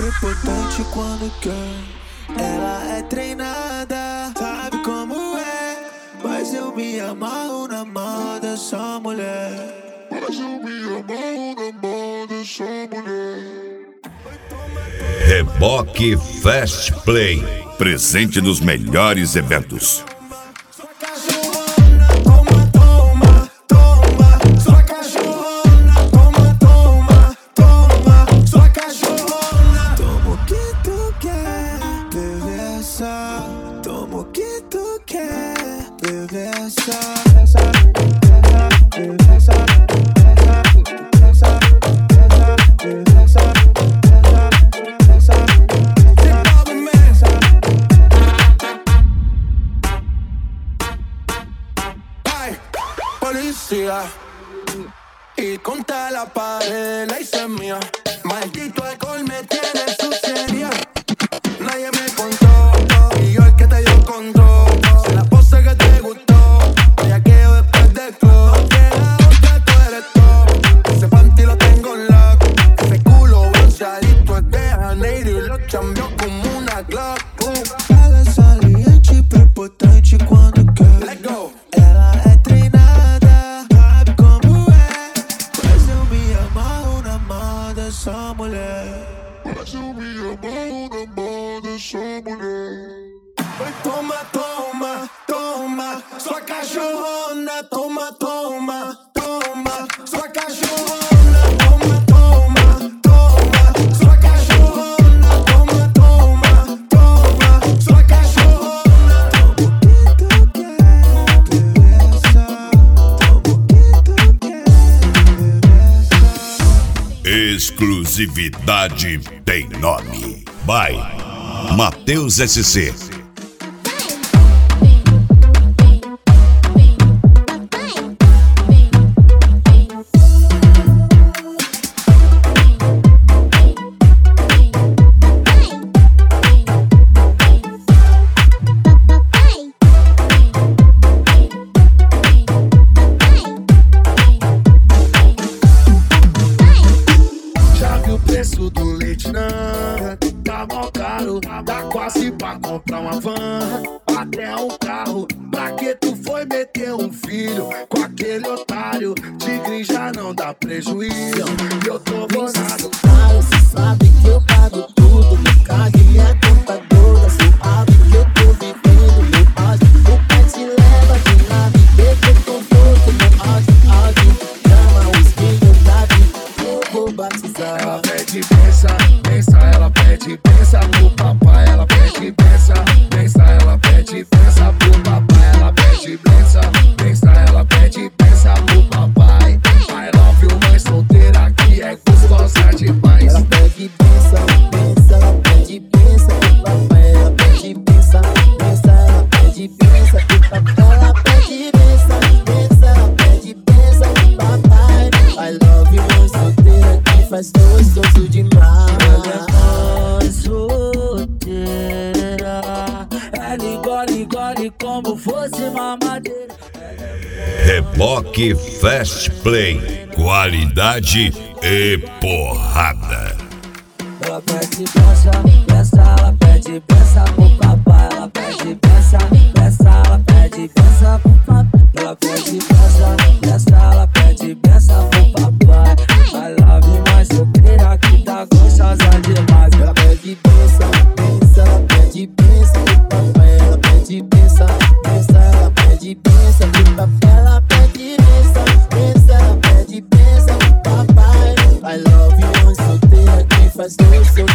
prepotente quando quer. Ela é treinada, sabe como é. Mas eu me amarro na mão dessa mulher. Mas eu me amarro na mão dessa mulher. Reboque Fast Play, presente nos melhores eventos. Toma o que tu quer, bebê, Policía, y contra la pared la hice mía. Maldito alcohol me tiene suciedad. Nadie me contó, y yo el que te dio control. Si la pose que te gustó, ya quedo después del club. No queda otra, tú eres top. Ese panty lo tengo en lock. Ese culo bronceadito es de Janeiro y lo cambió como una Glock. ela é saliente e prepotente quando quer. Let's go. Ela é treinada, sabe como é. Mas eu me amarro na mão dessa mulher. Mas eu me amarro na mão dessa mulher. Toma, toma, toma, sua cachorrona. Toma, toma, toma, sua cachorrona. Toma, toma, toma, sua cachorrona. Toma, toma, toma, sua cachorrona. Exclusividade tem nome. By Matheus SC. Do leite não, tá mó caro, tá quase pra comprar uma van, até um carro. Pra que tu foi meter um filho com aquele otário? Tigre já não dá prejuízo, e eu tô bolado. Cê sabe que eu pago tudo, meu carro e minha contadora. Suave que eu tô vivendo, meu áudio. O pai te leva de nave, bebê conforto, meu áudio. Chama o espinho da vida, eu vou batizar. Ela pede benção, benção, ela pede benção pro papai. Ela pede benção, benção, ela pede benção pro papai. Ela pede benção, benção, ela pede benção pro papai. I love you, mãe solteira que é gostosa demais. Ela pede benção, benção, ela pede benção pro papai. Ela pede benção, benção, ela pede benção pro papai. Ela pede benção, benção, ela pede benção pro papai. I love you, mãe solteira que faz gostoso demais. Solteira, ela engole como fosse mamadeira. Reboque Fast Play, qualidade e porrada. Ela pede benção, ela pede benção pro papai. Ela pede benção, ela pede benção pro papai. Ela pede benção, ela pede benção pro papai. I love you, mais solteira que tá gostosa demais. Ela pede benção, ela pede benção pro papai. Ela pede benção, ela pede benção pro papai. Ela pede benção, ela pede benção pro papai. I love you, mais solteira que faz gostoso